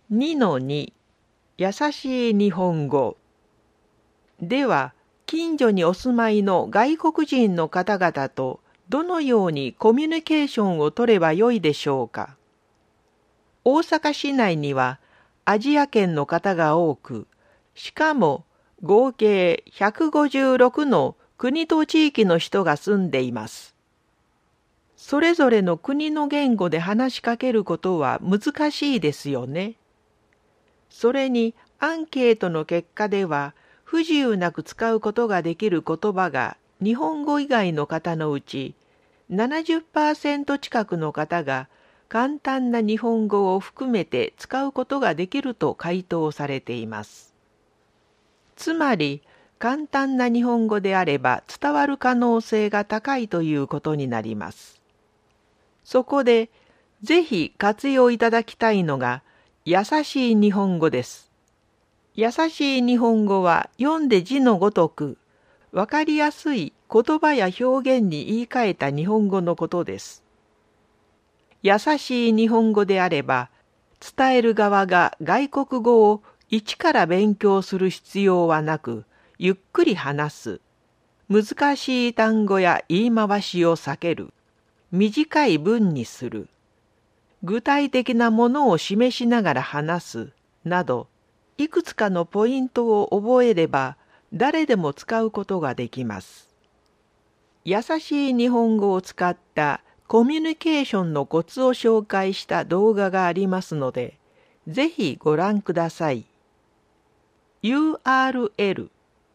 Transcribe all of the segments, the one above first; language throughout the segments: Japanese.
2-2 優しい日本語では、近所にお住まいの外国人の方々とどのようにコミュニケーションを取ればよいでしょうか。大阪市内にはアジア圏の方が多く、しかも合計156の国と地域の人が住んでいます。それぞれの国の言語で話しかけることは難しいですよね。それにアンケートの結果では、不自由なく使うことができる言葉が日本語以外の方のうち 70% 近くの方が簡単な日本語を含めて使うことができると回答されています。つまり簡単な日本語であれば伝わる可能性が高いということになります。そこでぜひ活用いただきたいのが優しい日本語です。優しい日本語は読んで字のごとく、わかりやすい言葉や表現に言い換えた日本語のことです。優しい日本語であれば、伝える側が外国語を一から勉強する必要はなく、ゆっくり話す。難しい単語や言い回しを避ける。短い文にする。具体的なものを示しながら話す。など、いくつかのポイントを覚えれば、誰でも使うことができます。優しい日本語を使ったコミュニケーションのコツを紹介した動画がありますので、ぜひご覧ください。URL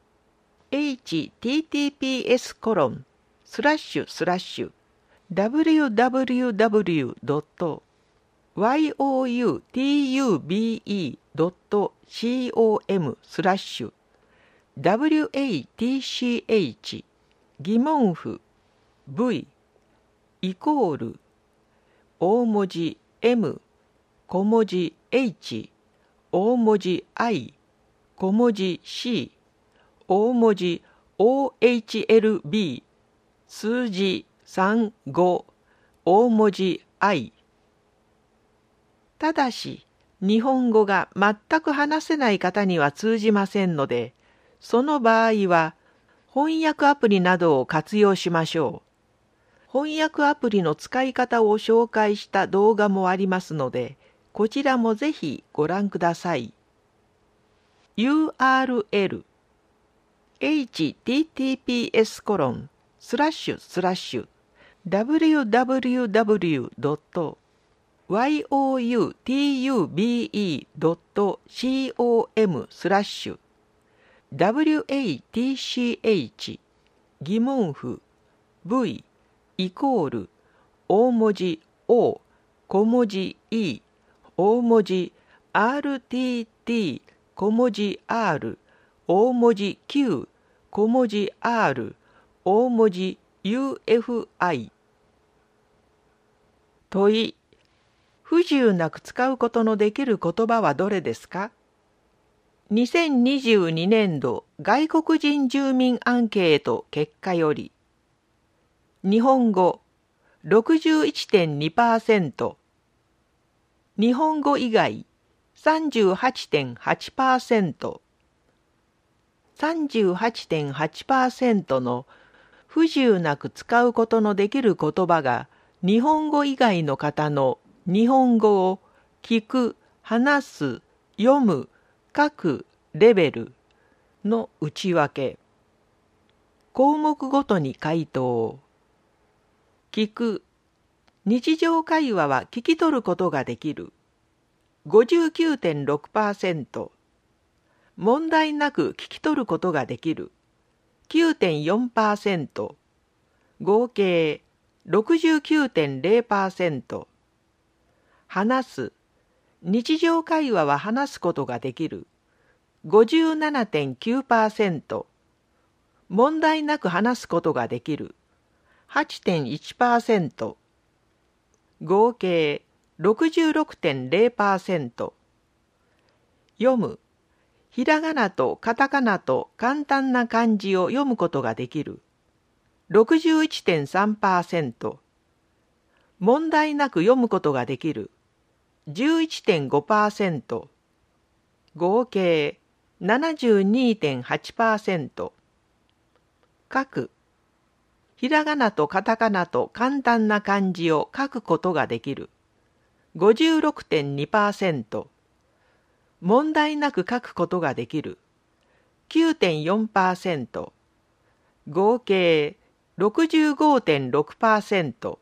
https://www.youtube.com/watch 疑問符 V イコール大文字 M 小文字 H 大文字 I 小文字 C 大文字 OHLB 数字35大文字 I。 ただし日本語が全く話せない方には通じませんので、その場合は翻訳アプリなどを活用しましょう。翻訳アプリの使い方を紹介した動画もありますので、こちらもぜひご覧ください。URL https://www.youtube.com/watch 疑問符 V イコール大文字 O 小文字 E 大文字 RTT 小文字 R 大文字 Q 小文字 R 大文字 UFI。 問い、不自由なく使うことのできる言葉はどれですか。2022年度外国人住民アンケート結果より、日本語 61.2%、日本語以外 38.8%、38.8% の不自由なく使うことのできる言葉が日本語以外の方の日本語を聞く、話す、読む、書くレベルの内訳。項目ごとに回答。聞く。日常会話は聞き取ることができる。59.6%。問題なく聞き取ることができる。9.4%。合計 69.0%。話す。日常会話は話すことができる。57.9%。問題なく話すことができる。8.1%。合計 66.0%。読む。ひらがなとカタカナと簡単な漢字を読むことができる。61.3%。問題なく読むことができる。 11.5%、合計 72.8%。書く。ひらがなとカタカナと簡単な漢字を書くことができる。56.2%。問題なく書くことができる。9.4%。合計 65.6%。